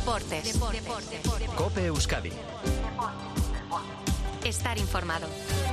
Deportes. COPE Euskadi. Estar informado.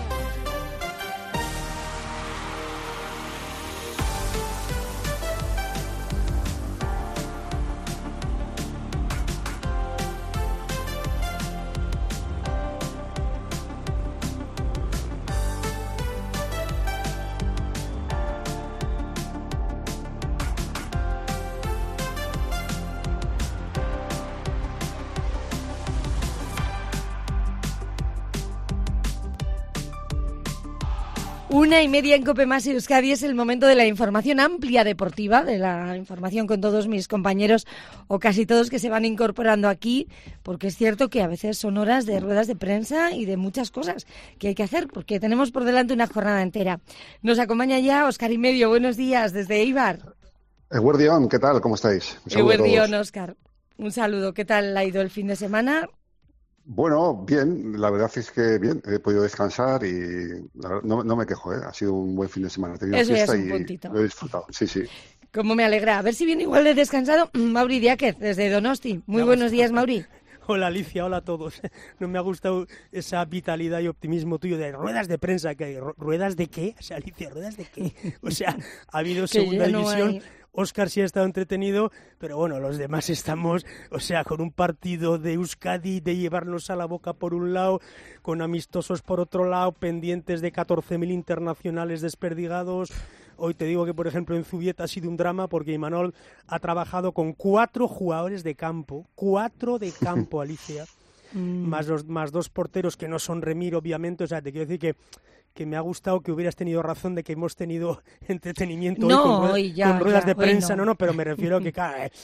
Una y media en COPE Más Euskadi es el momento de la información amplia deportiva, de la información con todos mis compañeros o casi todos que se van incorporando aquí, porque es cierto que a veces son horas de ruedas de prensa y de muchas cosas que hay que hacer, porque tenemos por delante una jornada entera. Nos acompaña ya Óscar Imedio, buenos días desde Eibar. Eguerdión, ¿qué tal? ¿Cómo estáis? Eguerdión, Óscar. Un saludo. ¿Qué tal ha ido el fin de semana? Bueno, bien, la verdad es que bien, he podido descansar y la verdad, no me quejo, ¿eh? Ha sido un buen fin de semana, he tenido Eso fiesta ya es un y puntito. lo he disfrutado, sí. Cómo me alegra. A ver si viene igual de descansado Mauri Diáquez, desde Donosti. Muy buenos días, Mauri. Hola Alicia, hola a todos. No me ha gustado esa vitalidad y optimismo tuyo de ruedas de prensa que hay. ¿Ruedas de qué? O sea, Alicia, ¿ruedas de qué? O sea, ha habido segunda división. Óscar sí ha estado entretenido, pero bueno, los demás estamos, o sea, con un partido de Euskadi, de llevarnos a la boca por un lado, con amistosos por otro lado, pendientes de 14.000 internacionales desperdigados. Hoy te digo que, por ejemplo, en Zubieta ha sido un drama porque Imanol ha trabajado con 4 jugadores de campo, 4 de campo, Alicia, más 2 porteros que no son Remir, obviamente. O sea, te quiero decir que me ha gustado que hubieras tenido razón de que hemos tenido entretenimiento hoy con ruedas de prensa. No, pero me refiero a que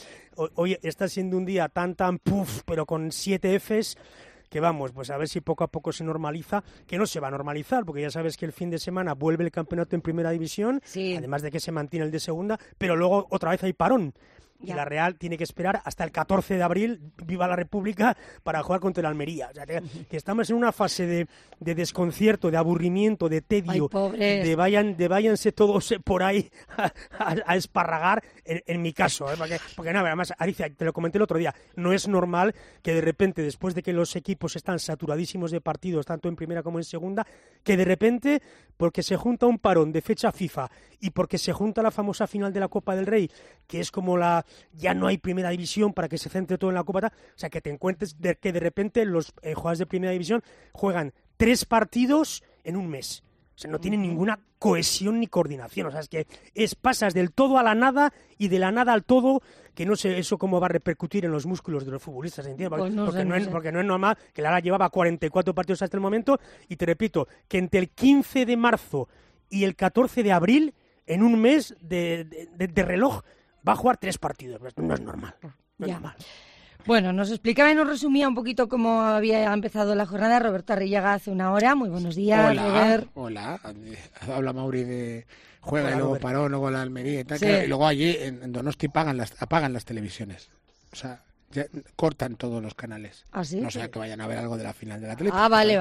hoy está siendo un día tan puff, pero con 7 Fs, que vamos, pues a ver si poco a poco se normaliza, que no se va a normalizar, porque ya sabes que el fin de semana vuelve el campeonato en primera división, sí, además de que se mantiene el de segunda, pero luego otra vez hay parón. Y la Real tiene que esperar hasta el 14 de abril, viva la República, para jugar contra el Almería. O sea, que estamos en una fase de desconcierto, de aburrimiento, de tedio, de váyanse todos por ahí a esparragar, en mi caso. Porque nada, además, Alicia, te lo comenté el otro día, no es normal que de repente, después de que los equipos están saturadísimos de partidos, tanto en primera como en segunda, que de repente, porque se junta un parón de fecha FIFA y porque se junta la famosa final de la Copa del Rey, que es como ya no hay primera división para que se centre todo en la Copa, o sea, que te encuentres que de repente los jugadores de primera división juegan 3 partidos en un mes. O sea, no tienen ninguna cohesión ni coordinación. O sea, es que pasas del todo a la nada y de la nada al todo, que no sé eso cómo va a repercutir en los músculos de los futbolistas, ¿entiendes? Pues porque no es normal, que la Lara llevaba 44 partidos hasta el momento, y te repito, que entre el 15 de marzo y el 14 de abril, en un mes de reloj, va a jugar 3 partidos. No es normal. No es normal. Bueno, nos explicaba y nos resumía un poquito cómo había empezado la jornada Roberto Arrillaga hace una hora. Muy buenos días, Robert. Hola. Habla Mauri de juega y luego paró, luego la Almería y tal. Sí. Y luego allí en Donosti apagan las televisiones. O sea, ya cortan todos los canales. ¿Ah, sí? No sea que vayan a ver algo de la final de la Atlético. Ah, vale.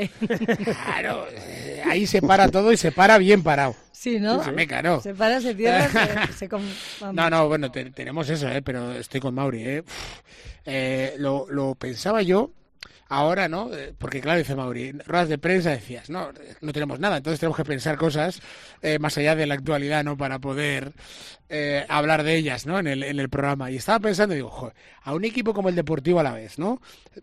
Claro, ahí se para todo y se para bien parado. Sí, ¿no? Sí. Claro. Se para, se cierra, No, bueno, tenemos eso, pero estoy con Mauri, Lo pensaba yo ahora, ¿no? Porque claro, dice Mauri, ruedas de prensa decías, no tenemos nada, entonces tenemos que pensar cosas más allá de la actualidad, ¿no? Para poder hablar de ellas, ¿no? En el programa. Y estaba pensando, digo, joder, a un equipo como el Deportivo Alavés, ¿no?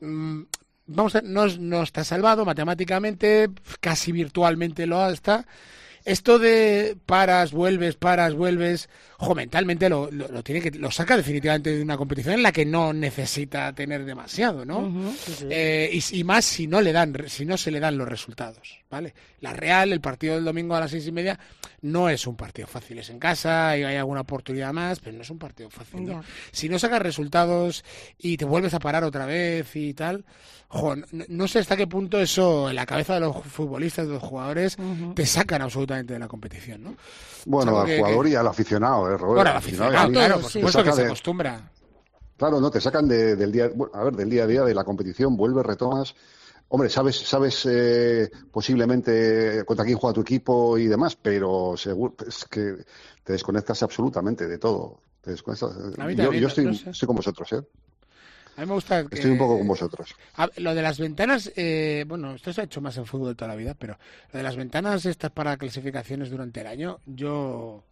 No está salvado matemáticamente, casi virtualmente lo está. Esto de paras, vuelves, mentalmente lo saca definitivamente de una competición en la que no necesita tener demasiado, ¿no? Uh-huh, sí. Y más si no se le dan los resultados, ¿vale? La Real, el partido del domingo a las 6:30, no es un partido fácil, es en casa y hay alguna oportunidad más, pero no es un partido fácil, ¿no? Si no sacas resultados y te vuelves a parar otra vez y tal, no sé hasta qué punto eso en la cabeza de los futbolistas, de los jugadores, te sacan absolutamente de la competición, ¿no? Bueno, al jugador y al aficionado, Robert. Bueno, al aficionado, claro, por supuesto que se acostumbra. Claro, no, te sacan del día a día de la competición, vuelves, retomas. Hombre, sabes posiblemente contra quién juega tu equipo y demás, pero seguro es que te desconectas absolutamente de todo. Te desconectas. Yo estoy con vosotros, A mí me gusta... Estoy un poco con vosotros. Lo de las ventanas, bueno, esto se ha hecho más en fútbol toda la vida, pero lo de las ventanas estas para clasificaciones durante el año, yo...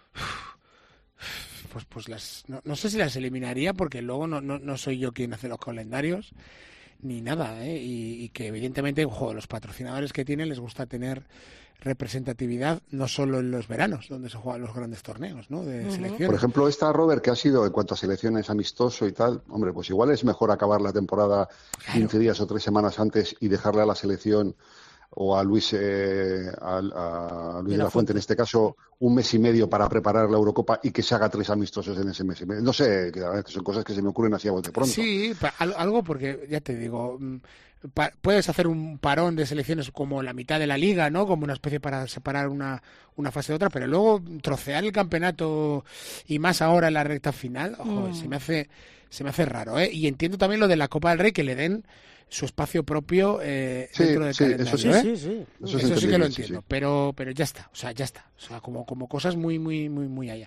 Pues no sé si las eliminaría, porque luego no soy yo quien hace los calendarios ni nada, y que evidentemente los patrocinadores que tienen les gusta tener representatividad no solo en los veranos, donde se juegan los grandes torneos, ¿no?, de selección. Por ejemplo, Robert, que ha sido en cuanto a selecciones amistoso y tal, hombre, pues igual es mejor acabar la temporada 15 días o 3 semanas antes y dejarle a la selección o a Luis de la Fuente, en este caso, un mes y medio para preparar la Eurocopa y que se haga 3 amistosos en ese mes y medio. No sé, que son cosas que se me ocurren así a bote pronto. Sí, algo porque, ya te digo, puedes hacer un parón de selecciones como la mitad de la liga, ¿no?, como una especie para separar una fase de otra, pero luego trocear el campeonato y más ahora en la recta final, se me hace raro, ¿eh? Y entiendo también lo de la Copa del Rey, que le den su espacio propio dentro del calendario. Eso sí que lo entiendo, sí. Pero ya está, o sea, como cosas muy, muy, muy, muy allá.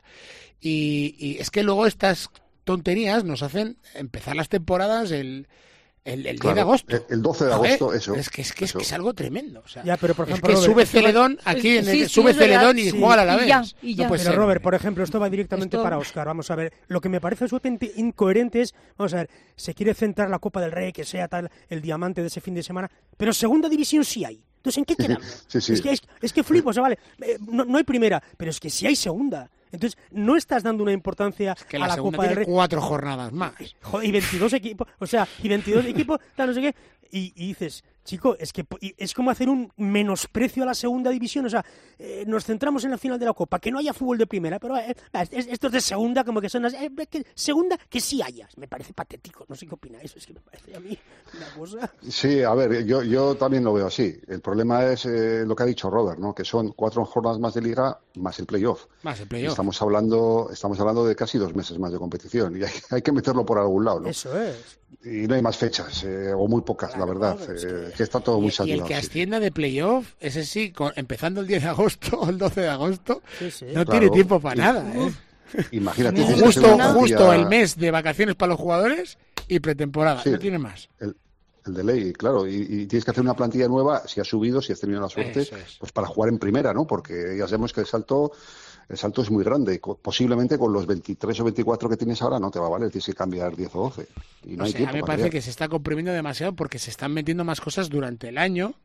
Y es que luego estas tonterías nos hacen empezar las temporadas el 10 de agosto. El 12 de agosto, eso. Es que es algo tremendo. O sea, ya, pero por ejemplo, es que Robert, sube Celedón aquí, sube Celedón y juega a la vez. No puede ser. Robert, por ejemplo, esto va directamente para Óscar. Vamos a ver, lo que me parece absolutamente incoherente es, vamos a ver, se quiere centrar la Copa del Rey, que sea tal el diamante de ese fin de semana, pero segunda división sí hay. Entonces, ¿en qué quedamos? Sí. Es que flipo, o sea, vale, no hay primera, pero es que sí hay segunda. Entonces, no estás dando una importancia que a la Copa del Rey. 4 jornadas más. Joder, y 22 equipos, tal, no sé qué. Y dices, chico, es que es como hacer un menosprecio a la segunda división. O sea, nos centramos en la final de la Copa, que no haya fútbol de primera, pero estos de segunda, como que son las... segunda, que sí hayas. Me parece patético, no sé qué opináis. Es que me parece a mí una cosa... Sí, a ver, yo también lo veo así. El problema es lo que ha dicho Robert, ¿no?, que son 4 jornadas más de liga más el playoff. Estamos hablando de casi 2 meses más de competición y hay que meterlo por algún lado, ¿no? Eso es. Y no hay más fechas, o muy pocas, la verdad. Que está todo muy saturado. Y el que ascienda de playoff, ese sí, empezando el 10 de agosto o el 12 de agosto, tiene tiempo para nada, ¿eh? Imagínate. Justo el mes de vacaciones para los jugadores y pretemporada, no tiene más. El de ley, claro, y tienes que hacer una plantilla nueva, si has subido, si has tenido la suerte, pues para jugar en primera, ¿no? Porque ya sabemos que el salto es muy grande y posiblemente con los 23 o 24 que tienes ahora no te va a valer, tienes que cambiar 10 o 12. Y no hay tiempo. A mí me parece que se está comprimiendo demasiado porque se están metiendo más cosas durante el año.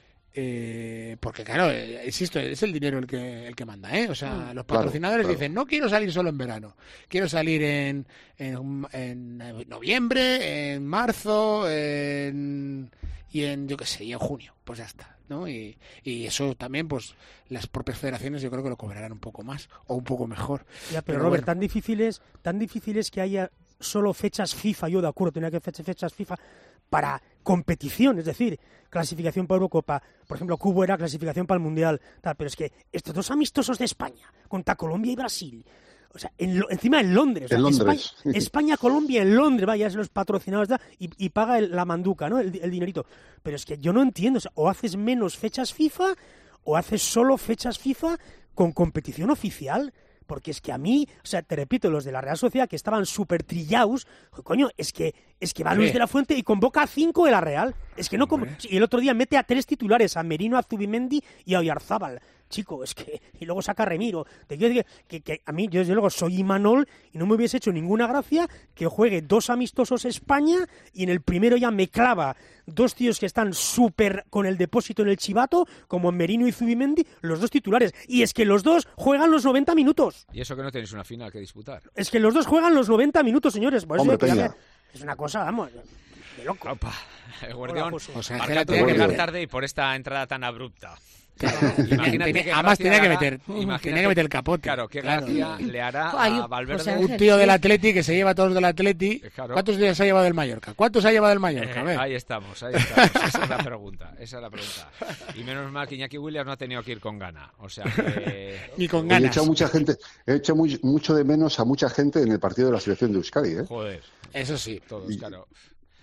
Porque claro, insisto, es el dinero el que manda, ¿eh? O sea, los patrocinadores dicen, no quiero salir solo en verano, quiero salir en noviembre, en marzo, y en, yo qué sé, y en junio, pues ya está, ¿no? Y eso también, pues las propias federaciones yo creo que lo cobrarán un poco más o un poco mejor. Ya, pero Robert, tan difícil es que haya solo fechas FIFA, yo de acuerdo, tenía que fechas FIFA para competición, es decir, clasificación para Eurocopa, por ejemplo, Cubo era clasificación para el Mundial, tal, pero es que estos 2 amistosos de España, contra Colombia y Brasil, o sea, encima en Londres, España, Colombia en Londres, vaya, es los patrocinados y paga la manduca, ¿no? El dinerito, pero es que yo no entiendo, o sea, o haces menos fechas FIFA o haces solo fechas FIFA con competición oficial. Porque es que a mí, o sea, te repito, los de la Real Sociedad que estaban súper trillados, coño, es que va Luis de la Fuente y convoca a 5 de la Real. Es que no y el otro día mete a 3 titulares, a Merino, a Zubimendi y a Oyarzábal. Chico, es que... Y luego saca a Remiro. Te quiero decir que a mí, yo desde luego soy Imanol y no me hubiese hecho ninguna gracia que juegue 2 amistosos España y en el primero ya me clava 2 tíos que están súper con el depósito en el chivato, como Merino y Zubimendi, los 2 titulares. Y es que los 2 juegan los 90 minutos. Y eso que no tenéis una final que disputar. Es que los 2 juegan los 90 minutos, señores. Por Hombre, eso es una cosa, vamos, de loco. Opa, Guardián, o sea, Marca tuvo que llegar tarde y por esta entrada tan abrupta. Además tenía que meter el capote. Claro, qué gracia le hará a Valverde. Un tío del Atleti que se lleva a todos del Atleti. Claro. ¿Cuántos días se ha llevado del Mallorca? ¿Cuántos ha llevado del Mallorca? Ahí estamos. Esa es la pregunta. Y menos mal que Iñaki Williams no ha tenido que ir con gana. O sea que... Ni con ganas. He hecho mucho de menos a mucha gente en el partido de la selección de Euskadi, ¿eh? Joder. Eso sí. Todos, claro.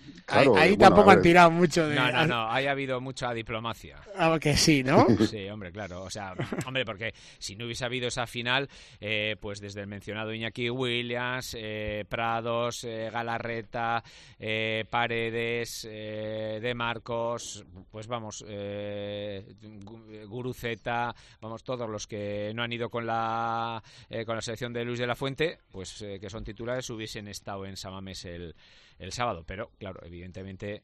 Claro, ahí bueno, tampoco han tirado mucho de... No, haya habido mucha diplomacia. Que sí, ¿no? Sí, hombre, claro. O sea, hombre, porque si no hubiese habido esa final, pues desde el mencionado Iñaki Williams, Prados, Galarreta, Paredes, De Marcos, pues vamos, Guruceta, vamos, todos los que no han ido con la selección de Luis de la Fuente, pues que son titulares, hubiesen estado en San Mamés el sábado, pero claro, evidentemente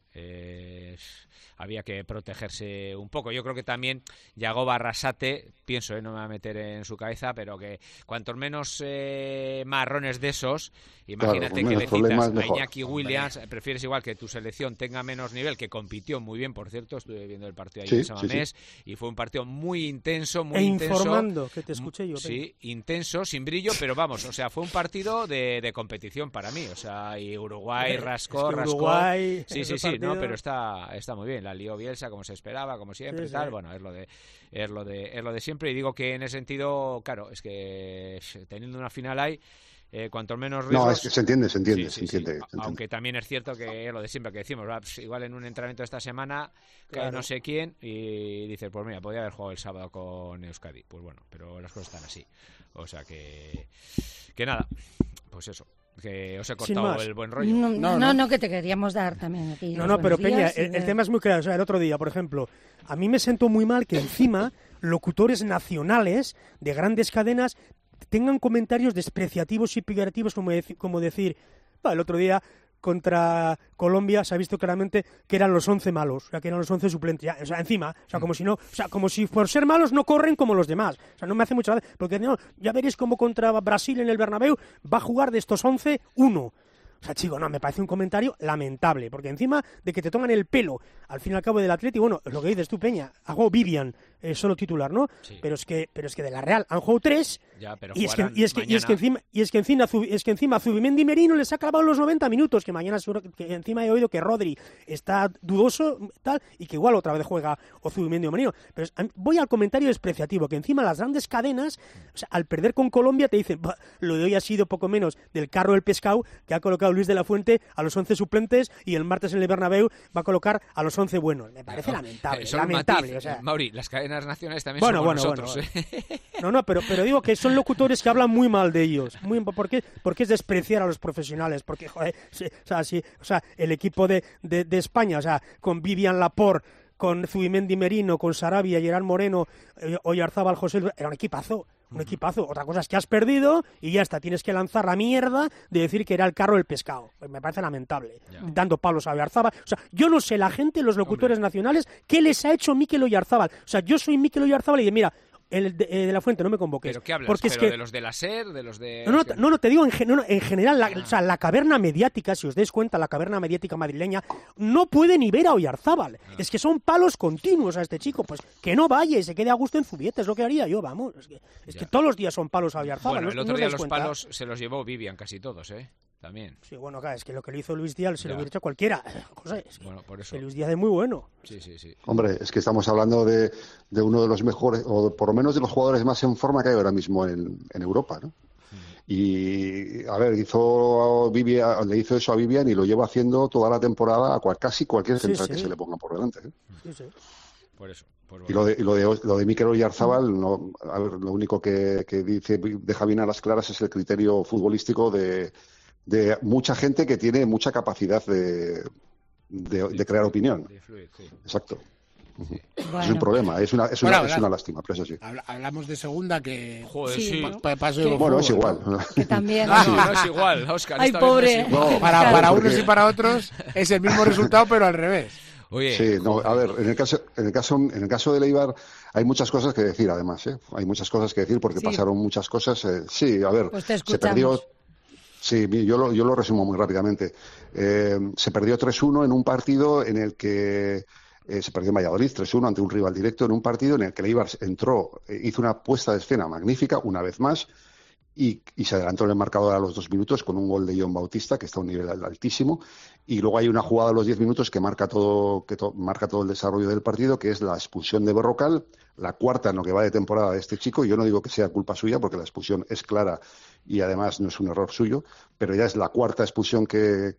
había que protegerse un poco. Yo creo que también Yagoba Arrasate, pienso, no me voy a meter en su cabeza, pero que cuantos menos marrones de esos, imagínate, claro, que le citas a Iñaki Williams, prefieres igual que tu selección tenga menos nivel, que compitió muy bien, por cierto, estuve viendo el partido ahí en San Mamés, y fue un partido muy intenso, muy intenso. Informando, que te escuché yo. Sí, intenso, sin brillo, pero vamos, o sea, fue un partido de competición para mí, o sea, y Uruguay rascó. Uruguay, sí, no, pero está muy bien. La lió Bielsa como se esperaba, como siempre, tal. Bueno, es lo de siempre. Y digo que en ese sentido, claro, es que teniendo una final ahí, cuanto menos riesgos... No, es que se entiende. Sí. Aunque también es cierto que es lo de siempre que decimos, pues igual en un entrenamiento de esta semana cae no sé quién y dices, pues mira, podía haber jugado el sábado con Euskadi. Pues bueno, pero las cosas están así. O sea que nada, pues eso. Que os he cortado el buen rollo. No, que te queríamos dar también aquí. No, pero Peña, el tema es muy claro. O sea, el otro día, por ejemplo, a mí me sentó muy mal que encima locutores nacionales de grandes cadenas tengan comentarios despreciativos y peyorativos como decir, el otro día contra Colombia se ha visto claramente que eran los 11 malos, o sea, que eran los 11 suplentes, ya, o sea, encima, o sea, como si por ser malos no corren como los demás, o sea, no me hace mucha gracia, porque no, ya veréis como contra Brasil en el Bernabéu va a jugar de estos 11, uno. O sea, chico, no, me parece un comentario lamentable, porque encima de que te toman el pelo al fin y al cabo del Atleti, bueno, lo que dices tú, Peña, ha jugado Vivian, solo titular, ¿no? Sí. Pero es que de la Real han jugado 3 y es que encima Zubimendi Merino les ha clavado los 90 minutos, que mañana seguro que encima he oído que Rodri está dudoso tal y que igual otra vez juega o Zubimendi o Merino. Pero voy al comentario despreciativo, que encima las grandes cadenas, o sea, al perder con Colombia te dicen, lo de hoy ha sido poco menos del carro del pescado que ha colocado Luis de la Fuente a los 11 suplentes y el martes en el Bernabéu va a colocar a los 11 buenos. Me parece lamentable. Lamentable, o sea. Mauri, las cadenas nacionales también somos nosotros. No, pero digo que son locutores que hablan muy mal de ellos. Porque es despreciar a los profesionales. Porque, joder, o sea, el equipo de España, o sea, con Vivian Laporte, con Zubimendi Merino, con Sarabia, Gerard Moreno, Oyarzábal, José, era un equipazo. Otra cosa es que has perdido y ya está, tienes que lanzar la mierda de decir que era el carro del pescado. Pues me parece lamentable. Dando palos a Oyarzábal. O sea, yo no sé la gente, los locutores nacionales, ¿qué les ha hecho Mikel Oyarzábal? O sea, yo soy Mikel Oyarzábal y mira, el de la Fuente, no me convoques. ¿Pero qué hablas? Porque ¿Pero es que... de los de la SER? ¿De los de...? No, te digo en general, o sea, la caverna mediática, si os dais cuenta, la caverna mediática madrileña no puede ni ver a Oyarzábal. Es que son palos continuos a este chico. Pues que no vaya y se quede a gusto en Zubieta, es lo que haría yo, vamos. Es que todos los días son palos a Oyarzábal. Bueno, el otro día los palos se los llevó Vivian casi todos, también. Sí, bueno, claro, es que lo que le hizo Luis Díaz se lo hubiera hecho cualquiera, José. Es que bueno, por eso. Luis Díaz es muy bueno. Sí. Hombre, es que estamos hablando de uno de los mejores, o por lo menos de los jugadores más en forma que hay ahora mismo en Europa, ¿no? Y, a ver, le hizo eso a Vivian y lo lleva haciendo toda la temporada a casi cualquier central que se le ponga por delante. Sí. Por eso. Pues bueno. Y lo de Mikel Oyarzábal, a ver, lo único que deja bien a las claras es el criterio futbolístico de mucha gente que tiene mucha capacidad de crear opinión. De fluir, sí. Exacto. Sí. Bueno. Es un problema, es una lástima, pero eso sí. Hablamos de segunda que... Joder, sí. Bueno, es igual. Que también. No es igual, Óscar. Ay, pobre. No, para unos y para otros es el mismo resultado, pero al revés. Oye, sí, no, a ver, en el caso de Eibar hay muchas cosas que decir, además, Hay muchas cosas que decir porque pasaron muchas cosas. Sí, a ver, pues se perdió. Sí, yo lo resumo muy rápidamente. Se perdió 3-1 en un partido en el que se perdió en Valladolid 3-1 ante un rival directo, en un partido en el que el Eibar entró, hizo una puesta de escena magnífica una vez más y se adelantó en el marcador a los 2 minutos con un gol de John Bautista, que está a un nivel altísimo. Y luego hay una jugada a los 10 minutos que marca todo el desarrollo del partido, que es la expulsión de Berrocal, la cuarta en lo que va de temporada de este chico. Yo no digo que sea culpa suya, porque la expulsión es clara y además no es un error suyo, pero ya es la cuarta expulsión que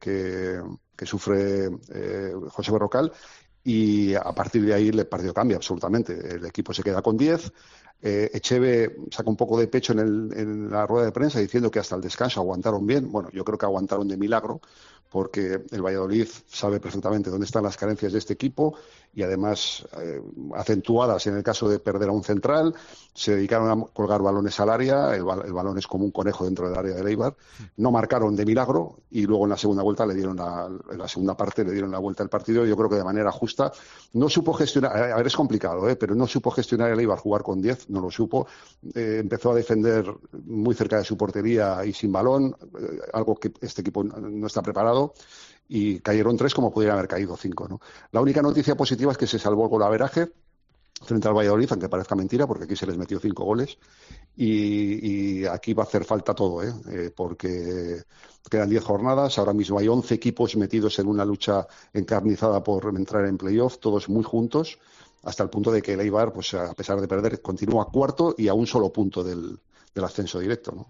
sufre José Berrocal, y a partir de ahí el partido cambia absolutamente. El equipo se queda con 10. Echeve saca un poco de pecho en la rueda de prensa diciendo que hasta el descanso aguantaron bien. Bueno, yo creo que aguantaron de milagro, porque el Valladolid sabe perfectamente dónde están las carencias de este equipo y además acentuadas en el caso de perder a un central. Se dedicaron a colgar balones al área, el balón es como un conejo dentro del área del Eibar. No marcaron de milagro y luego en la segunda vuelta en la segunda parte le dieron la vuelta al partido. Yo creo que de manera justa. No supo gestionar, a ver, es complicado, pero no supo gestionar el Eibar, jugar con 10, no lo supo. Empezó a defender muy cerca de su portería y sin balón, algo que este equipo no está preparado. Y cayeron 3 como podrían haber caído 5, ¿no? La única noticia positiva es que se salvó el golaveraje frente al Valladolid, aunque parezca mentira, porque aquí se les metió 5 goles. Y aquí va a hacer falta todo, porque quedan 10 jornadas. Ahora mismo hay 11 equipos metidos en una lucha encarnizada por entrar en playoff, todos muy juntos, hasta el punto de que el Eibar, pues a pesar de perder, continúa cuarto y a un solo punto del ascenso directo, ¿no?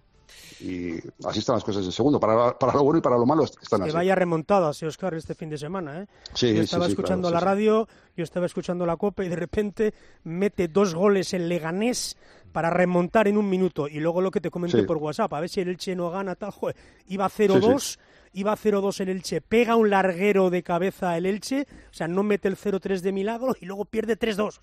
Y así están las cosas en segundo. Para lo bueno y para lo malo están así. Que vaya remontada, Óscar, este fin de semana, ¿eh? Sí, yo estaba escuchando la radio, yo estaba escuchando la Copa y de repente mete 2 goles el Leganés para remontar en un minuto. Y luego lo que te comenté por WhatsApp, a ver si el Elche no gana, tal, joder, iba 0-2... Iba 0-2 el Elche, pega un larguero de cabeza el Elche, o sea, no mete el 0-3 de milagro y luego pierde 3-2.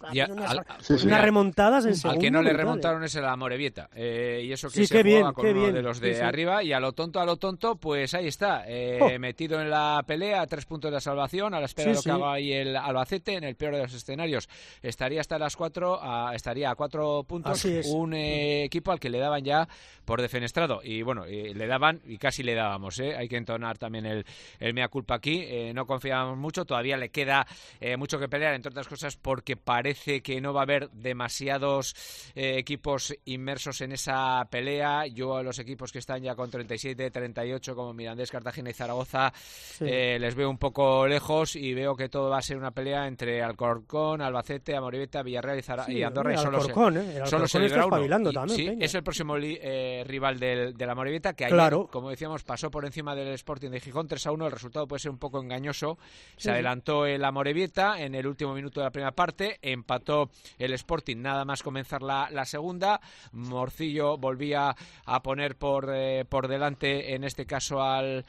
Unas remontadas en segundo. Al que no le remontaron es el Amorebieta, y eso que se jugaba con uno de los de arriba, y a lo tonto, pues ahí está, metido en la pelea, 3 puntos de salvación, a la espera de lo que haga ahí el Albacete. En el peor de los escenarios estaría hasta las 4, estaría a 4 puntos, un equipo al que le daban ya por defenestrado, y bueno, le daban, y casi le dábamos, hay que entonar también el mea culpa aquí. No confiamos mucho, todavía le queda mucho que pelear, entre otras cosas porque parece que no va a haber demasiados equipos inmersos en esa pelea. Yo a los equipos que están ya con 37, 38 como Mirandés, Cartagena y Zaragoza les veo un poco lejos, y veo que todo va a ser una pelea entre Alcorcón, Albacete, Amorebieta, Villarreal y Andorra. Y solo se librará uno. También, es el próximo rival del Amorebieta, que ayer, como decíamos, pasó por encima del Sporting de Gijón 3-1. El resultado puede ser un poco engañoso. Se adelantó el Amorebieta en el último minuto de la primera parte, empató el Sporting nada más comenzar la segunda. Morcillo volvía a poner por delante, en este caso al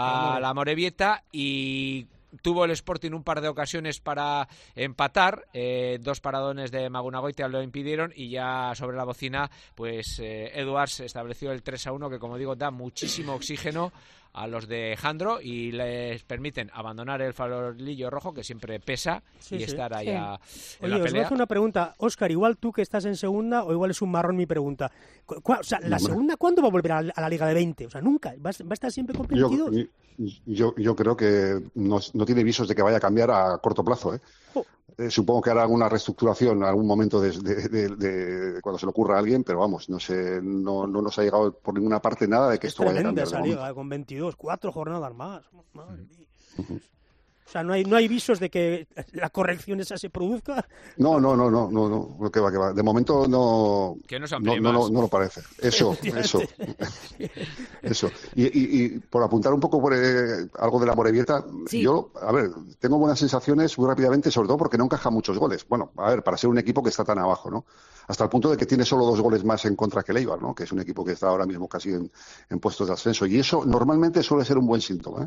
Amorebieta, y tuvo el Sporting un par de ocasiones para empatar, 2 paradones de Magunagoitia lo impidieron, y ya sobre la bocina pues Edwards estableció el 3-1, que como digo da muchísimo oxígeno a los de Jandro y les permiten abandonar el farolillo rojo, que siempre pesa, y estar ahí en la pelea. Oye, os voy a hacer una pregunta, Óscar, igual tú que estás en segunda, o igual es un marrón mi pregunta. O sea, ¿la segunda cuándo va a volver a la Liga de 20? O sea, nunca, ¿va a estar siempre con 22? Yo creo que no tiene visos de que vaya a cambiar a corto plazo, supongo que hará alguna reestructuración en algún momento de cuando se le ocurra a alguien, pero vamos, no sé, no nos ha llegado por ninguna parte nada de que esto vaya a cambiar. Esa liga, con 22, 4 jornadas más. Madre mía. O sea, no hay visos de que la corrección esa se produzca. No, que va. De momento no lo parece. Eso. Y por apuntar un poco por algo de la Amorebieta, yo, a ver, tengo buenas sensaciones muy rápidamente, sobre todo porque no encaja muchos goles. Bueno, a ver, para ser un equipo que está tan abajo, ¿no? Hasta el punto de que tiene solo 2 goles más en contra que el Eibar, ¿no? Que es un equipo que está ahora mismo casi en puestos de ascenso. Y eso normalmente suele ser un buen síntoma,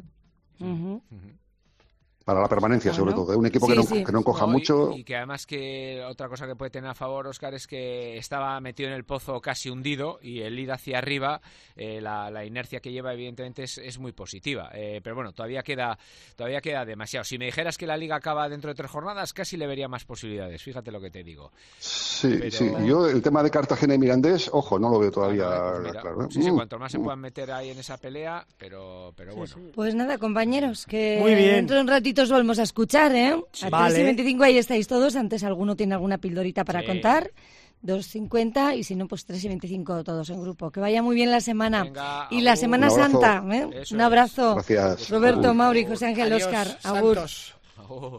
para la permanencia, sobre todo, de un equipo que no encoja mucho. Y que además, que otra cosa que puede tener a favor Óscar es que estaba metido en el pozo casi hundido, y el ir hacia arriba, la inercia que lleva evidentemente es muy positiva, pero bueno, todavía queda demasiado. Si me dijeras que la Liga acaba dentro de 3 jornadas, casi le vería más posibilidades, fíjate lo que te digo. Sí. Yo el tema de Cartagena y Mirandés, ojo, no lo veo todavía claro. Sí, cuanto más se puedan meter ahí en esa pelea, pero bueno. Pues nada, compañeros, que muy bien. Dentro de un ratito os volvemos a escuchar, Sí. A 3:25 ahí estáis todos. Antes, ¿alguno tiene alguna pildorita para contar? 2,50 y si no, pues 3,25 todos en grupo. Que vaya muy bien la semana. Venga, y la Semana Santa. Un abrazo. Gracias. Roberto, Mauri, José Ángel, Adiós, Óscar. Agur. Santos. Agur.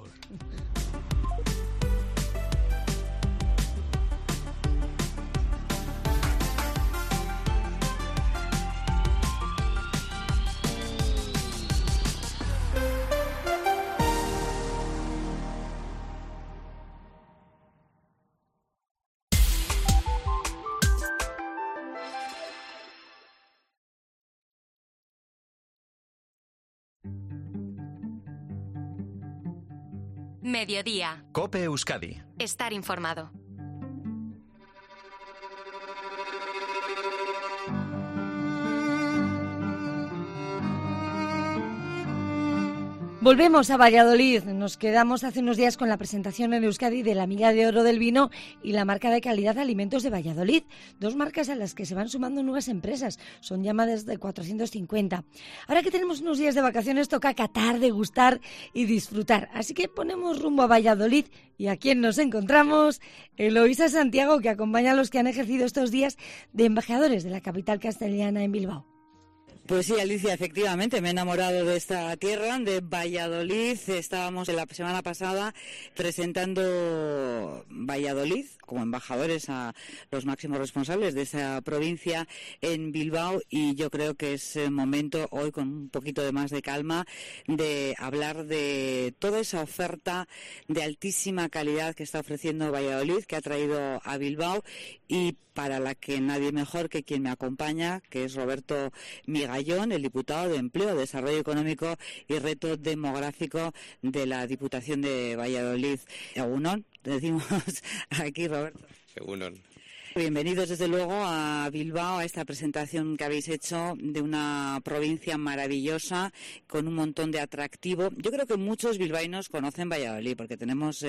Mediodía. COPE Euskadi. Estar informado. Volvemos a Valladolid. Nos quedamos hace unos días con la presentación en Euskadi de la Milla de Oro del Vino y la marca de calidad Alimentos de Valladolid. 2 marcas a las que se van sumando nuevas empresas. Son ya más de 450. Ahora que tenemos unos días de vacaciones, toca catar, degustar y disfrutar. Así que ponemos rumbo a Valladolid. ¿Y a quién nos encontramos? Eloísa Santiago, que acompaña a los que han ejercido estos días de embajadores de la capital castellana en Bilbao. Pues sí, Alicia, efectivamente, me he enamorado de esta tierra, de Valladolid. Estábamos la semana pasada presentando Valladolid como embajadores a los máximos responsables de esa provincia en Bilbao y yo creo que es momento hoy, con un poquito de más de calma, de hablar de toda esa oferta de altísima calidad que está ofreciendo Valladolid, que ha traído a Bilbao y para la que nadie mejor que quien me acompaña, que es Roberto Migallón, el diputado de Empleo, Desarrollo Económico y Reto Demográfico de la Diputación de Valladolid. Egunon, decimos aquí, Roberto. Egunon. Bienvenidos desde luego a Bilbao, a esta presentación que habéis hecho de una provincia maravillosa con un montón de atractivo. Yo creo que muchos bilbaínos conocen Valladolid porque tenemos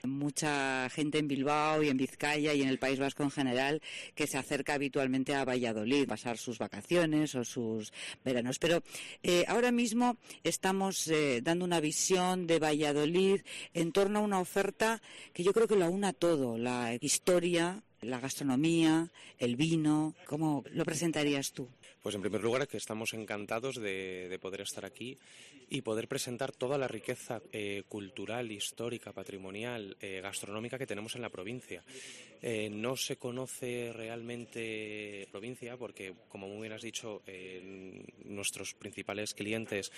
mucha gente en Bilbao y en Vizcaya y en el País Vasco en general que se acerca habitualmente a Valladolid, pasar sus vacaciones o sus veranos. Pero ahora mismo estamos dando una visión de Valladolid en torno a una oferta que yo creo que lo aúna todo, la historia, la gastronomía, el vino. ¿Cómo lo presentarías tú? Pues en primer lugar que estamos encantados de poder estar aquí y poder presentar toda la riqueza cultural, histórica, patrimonial, gastronómica que tenemos en la provincia. No se conoce realmente la provincia porque, como muy bien has dicho, nuestros principales clientes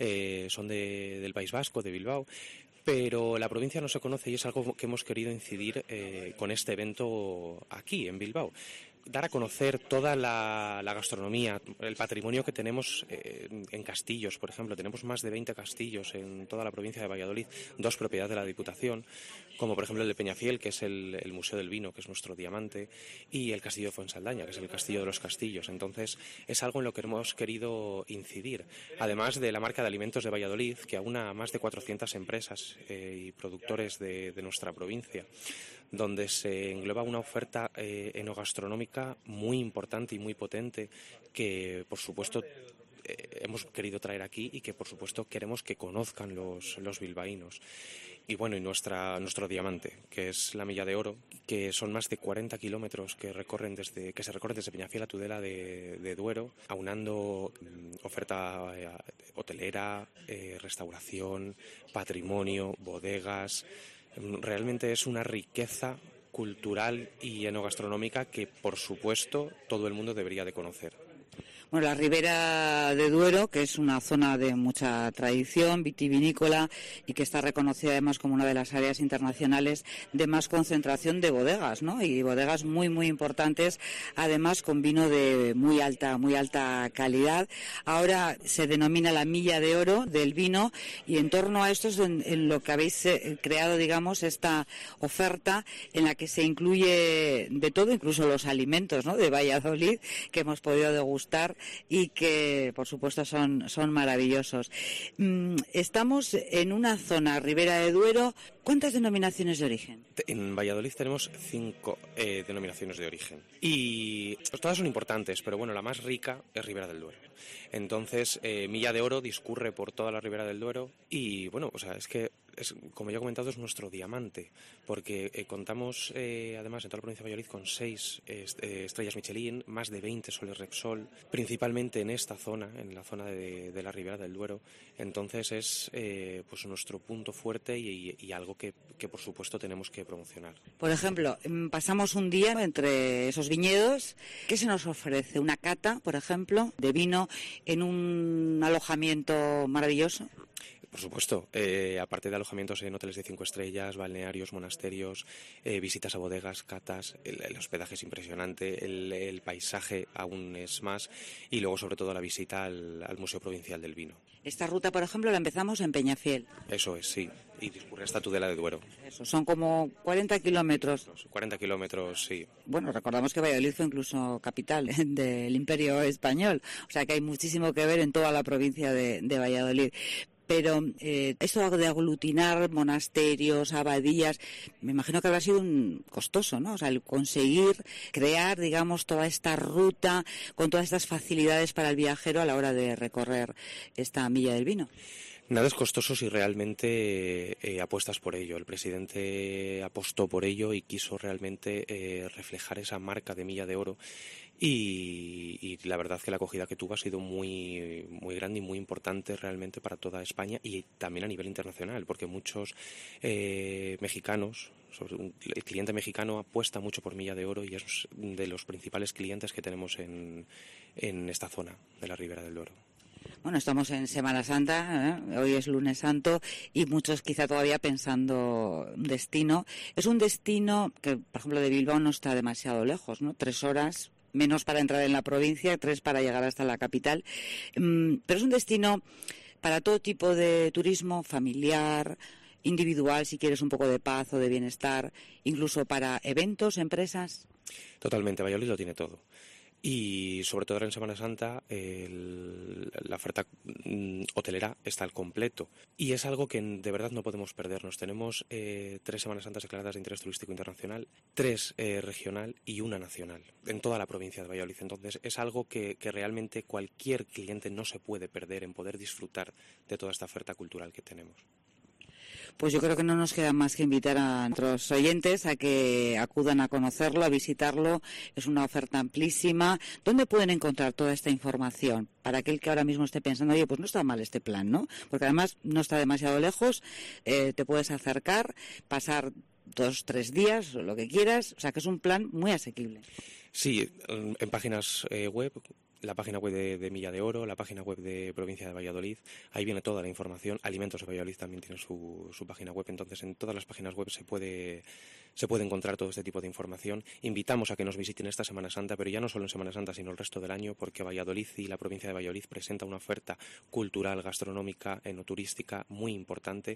son del País Vasco, de Bilbao. Pero la provincia no se conoce y es algo que hemos querido incidir con este evento aquí, en Bilbao. Dar a conocer toda la gastronomía, el patrimonio que tenemos en castillos, por ejemplo. Tenemos más de 20 castillos en toda la provincia de Valladolid, 2 propiedades de la Diputación, como por ejemplo el de Peñafiel, que es el Museo del Vino, que es nuestro diamante, y el Castillo de Fuensaldaña, que es el Castillo de los Castillos. Entonces, es algo en lo que hemos querido incidir. Además de la marca de Alimentos de Valladolid, que aúna a más de 400 empresas y productores de nuestra provincia, donde se engloba una oferta enogastronómica muy importante y muy potente que, por supuesto, hemos querido traer aquí y que, por supuesto, queremos que conozcan los bilbaínos. Y bueno, y nuestro diamante, que es la Milla de Oro, que son más de 40 kilómetros que se recorren desde Peñafiel a Tudela de Duero, aunando oferta hotelera, restauración, patrimonio, bodegas. Realmente es una riqueza cultural y enogastronómica que, por supuesto, todo el mundo debería de conocer. Bueno, la Ribera de Duero, que es una zona de mucha tradición vitivinícola y que está reconocida además como una de las áreas internacionales de más concentración de bodegas, ¿no? Y bodegas muy, muy importantes, además con vino de muy alta calidad. Ahora se denomina la Milla de Oro del vino y en torno a esto es en lo que habéis creado, digamos, esta oferta en la que se incluye de todo, incluso los alimentos, ¿no?, de Valladolid que hemos podido degustar y que, por supuesto, son maravillosos. Estamos en una zona, Ribera de Duero. ¿Cuántas denominaciones de origen? En Valladolid tenemos 5 denominaciones de origen. Y todas son importantes, pero bueno, la más rica es Ribera del Duero. Entonces, Milla de Oro discurre por toda la Ribera del Duero y, bueno, o sea, es que como ya he comentado, es nuestro diamante, porque contamos además en toda la provincia de Valladolid con 6 estrellas Michelin, más de 20 soles Repsol, principalmente en esta zona, en la zona de la Ribera del Duero. Entonces es pues nuestro punto fuerte y algo que por supuesto tenemos que promocionar. Por ejemplo, pasamos un día entre esos viñedos. ¿Qué se nos ofrece? ¿Una cata, por ejemplo, de vino en un alojamiento maravilloso? Por supuesto, aparte de alojamientos en hoteles de 5 estrellas, balnearios, monasterios, visitas a bodegas, catas, el hospedaje es impresionante, el paisaje aún es más, y luego sobre todo la visita al Museo Provincial del Vino. Esta ruta, por ejemplo, la empezamos en Peñafiel. Eso es, sí, y discurre hasta Tudela de Duero. Eso, son como 40 kilómetros. 40 kilómetros, sí. Bueno, recordamos que Valladolid fue incluso capital del Imperio Español, o sea que hay muchísimo que ver en toda la provincia de Valladolid. Pero esto de aglutinar monasterios, abadías, me imagino que habrá sido costoso, ¿no? O sea, el conseguir crear, digamos, toda esta ruta con todas estas facilidades para el viajero a la hora de recorrer esta milla del vino. Nada es costoso si realmente apuestas por ello. El presidente apostó por ello y quiso realmente reflejar esa marca de Milla de Oro. Y la verdad que la acogida que tuvo ha sido muy, muy grande y muy importante realmente para toda España y también a nivel internacional, porque muchos mexicanos, el cliente mexicano apuesta mucho por Milla de Oro y es de los principales clientes que tenemos en esta zona de la Ribera del Duero. Bueno, estamos en Semana Santa, hoy es Lunes Santo y muchos quizá todavía pensando un destino. Es un destino que, por ejemplo, de Bilbao no está demasiado lejos, ¿no? 3 horas, menos para entrar en la provincia, 3 para llegar hasta la capital. Pero es un destino para todo tipo de turismo, familiar, individual, si quieres un poco de paz o de bienestar, incluso para eventos, empresas. Totalmente, Valladolid lo tiene todo. Y sobre todo ahora en Semana Santa la oferta hotelera está al completo y es algo que de verdad no podemos perdernos. Tenemos 3 Semanas Santas declaradas de interés turístico internacional, 3 regional y 1 nacional en toda la provincia de Valladolid. Entonces es algo que realmente cualquier cliente no se puede perder en poder disfrutar de toda esta oferta cultural que tenemos. Pues yo creo que no nos queda más que invitar a nuestros oyentes a que acudan a conocerlo, a visitarlo. Es una oferta amplísima. ¿Dónde pueden encontrar toda esta información? Para aquel que ahora mismo esté pensando, oye, pues no está mal este plan, ¿no? Porque además no está demasiado lejos, te puedes acercar, pasar 2-3 días, o lo que quieras. O sea, que es un plan muy asequible. Sí, en páginas web. La página web de Milla de Oro, la página web de Provincia de Valladolid, ahí viene toda la información. Alimentos de Valladolid también tiene su página web, entonces en todas las páginas web se puede encontrar todo este tipo de información. Invitamos a que nos visiten esta Semana Santa, pero ya no solo en Semana Santa, sino el resto del año, porque Valladolid y la provincia de Valladolid presenta una oferta cultural, gastronómica, enoturística muy importante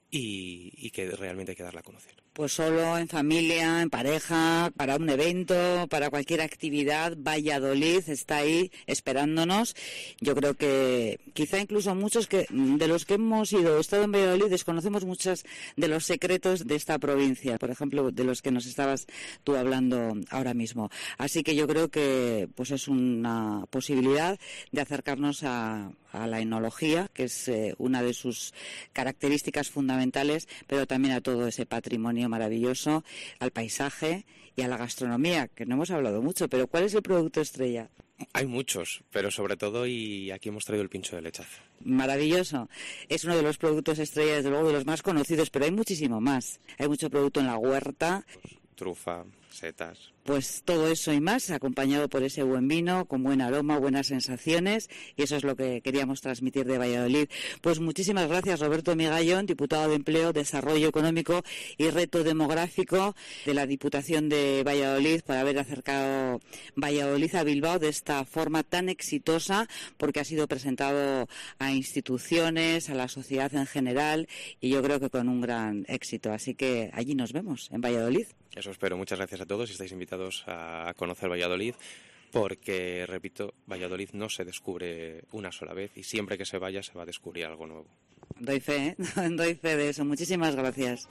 y que realmente hay que darla a conocer. Pues solo, en familia, en pareja, para un evento, para cualquier actividad, Valladolid está ahí esperándonos. Yo creo que quizá incluso muchos de los que hemos estado en Valladolid desconocemos muchos de los secretos de esta provincia, por ejemplo, de los que nos estabas tú hablando ahora mismo. Así que yo creo que pues es una posibilidad de acercarnos a la enología, que es una de sus características fundamentales, pero también a todo ese patrimonio maravilloso, al paisaje y a la gastronomía, que no hemos hablado mucho, pero ¿cuál es el producto estrella? Hay muchos, pero sobre todo, y aquí hemos traído el pincho de lechazo. Maravilloso. Es uno de los productos estrella, desde luego, de los más conocidos, pero hay muchísimo más. Hay mucho producto en la huerta. Trufa, setas. Pues todo eso y más, acompañado por ese buen vino, con buen aroma, buenas sensaciones, y eso es lo que queríamos transmitir de Valladolid. Pues muchísimas gracias, Roberto Migallón, diputado de Empleo, Desarrollo Económico y Reto Demográfico de la Diputación de Valladolid, por haber acercado Valladolid a Bilbao de esta forma tan exitosa, porque ha sido presentado a instituciones, a la sociedad en general, y yo creo que con un gran éxito. Así que allí nos vemos, en Valladolid. Eso espero. Muchas gracias a todos y estáis invitados a conocer Valladolid, porque, repito, Valladolid no se descubre una sola vez y siempre que se vaya se va a descubrir algo nuevo. Doy fe, doy fe de eso. Muchísimas gracias.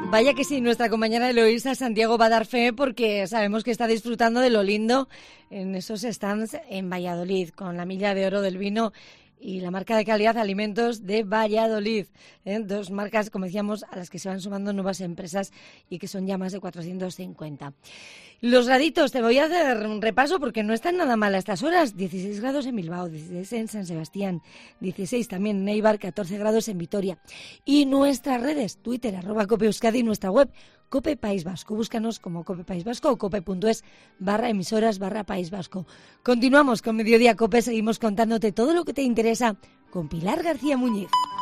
Vaya que sí, nuestra compañera Eloísa Santiago va a dar fe porque sabemos que está disfrutando de lo lindo en esos stands en Valladolid, con la milla de oro del vino y la marca de calidad Alimentos de Valladolid. Dos marcas, como decíamos, a las que se van sumando nuevas empresas y que son ya más de 450. Los graditos, te voy a hacer un repaso porque no están nada mal a estas horas. 16 grados en Bilbao, 16 en San Sebastián, 16 también en Eibar, 14 grados en Vitoria. Y nuestras redes, Twitter, @CopeEuskadi, y nuestra web, Cope País Vasco. Búscanos como Cope País Vasco o cope.es/emisoras/País Vasco. Continuamos con Mediodía Cope, seguimos contándote todo lo que te interesa con Pilar García Muñiz.